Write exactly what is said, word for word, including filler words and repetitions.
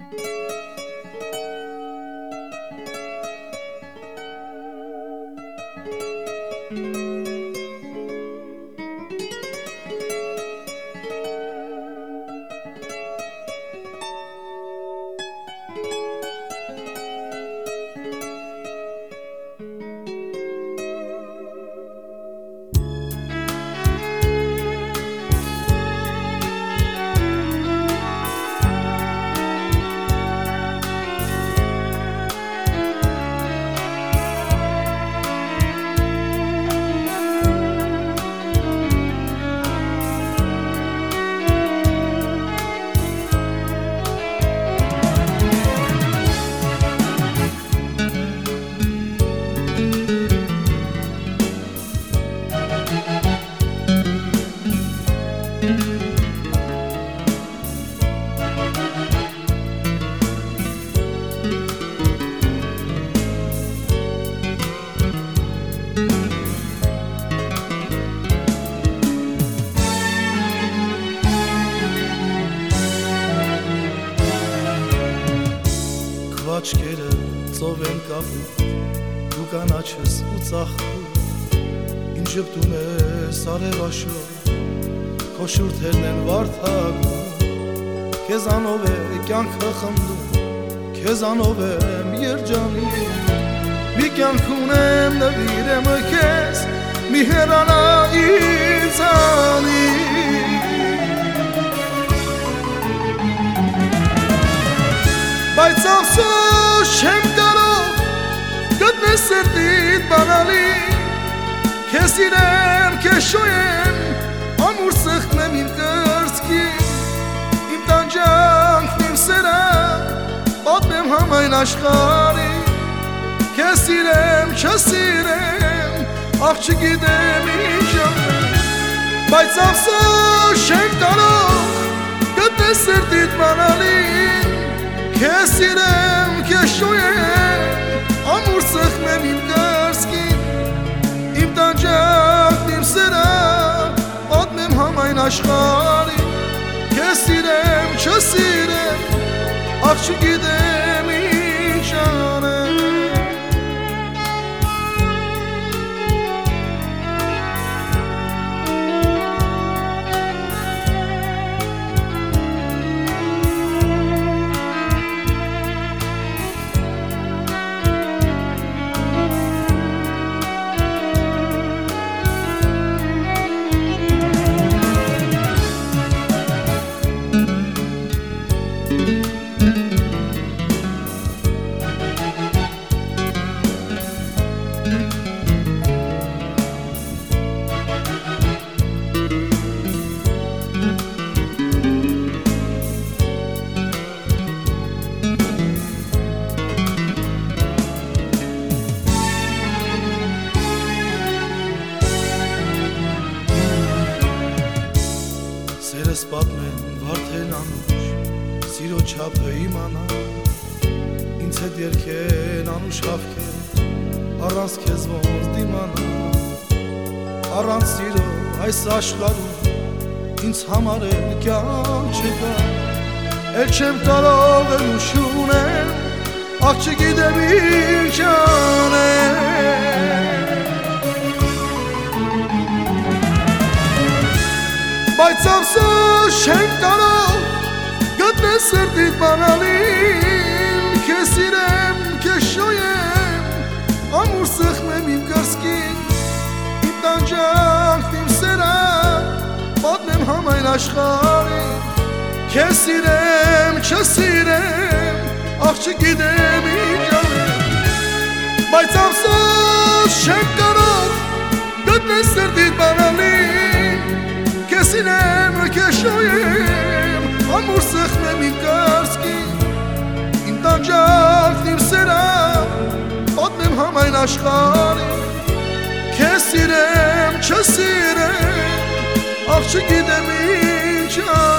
Աչքերը ծով են կապում, դու կանաչս ու ծախքում, ինձ ժպտում ես արևաշոր, քո շուրթերն են վարդագում, քեզանով է կյանքը խմդում, քեզանով եմ երջանում, մի կյանք ունեմ նվիրեմ քեզ, մի հեռանա ինձանից Բայց افسوس չեմ կարող գտնել սրտիդ բանալին Քեզ սիրեմ, քեզ շոյեմ, ամուր սխմեմ իմ կրծքին Իմ տանջանքն, իմ սերը, պատմեմ համայն աշխարհին Քեզ սիրեմ, չսիրեմ, ախ չգիտեմ ինչ անեմ Բայց افسوس չեմ կարող գտնել սրտիդ բանալին Քեզ սիրեմ, քեզ շոյեմ, ամուր սխմեմ իմ կրծքին Իմ տանջանքն, իմ սերը, պատմեմ համայն աշխարհին Քեզ սիրեմ, չսիրեմ, ախ չգիտեմ ինչ անեմ Սերս պատմեն վարդեն անուշ, սիրո չափը իմանա Ինձ հետ երգեն անուշ հավքեր, առանց քեզ ոնց դիմանա Առանց սիրո այս աշխարհում ինձ համար էլ կյանք չկա Էլ չեմ կարող էլ ուշ ունեմ, ախ չգիտեմ ինչ անեմ Բայց افسوس չեմ կարող գտնել սրտիդ բանալին Քեզ սիրեմ, քեզ շոյեմ, ամուր սխմեմ իմ կրծքին Իմ տանջանքն, իմ սերը, պատմեմ համայն աշխարհին Քեզ սիրեմ, չսիրեմ, ախ չգիտեմ ինչ անեմ Բայց افسوس չեմ կարող գտնել սրտիդ բանալին Քեզ սիրեմ, քեզ շոյեմ, ամուր սխմեմ իմ կրծքին Իմ տանջանքն, իմ սերը, պատմեմ համայն աշխարհին Քեզ սիրեմ, չսիրեմ, ախ չգիտեմ ինչ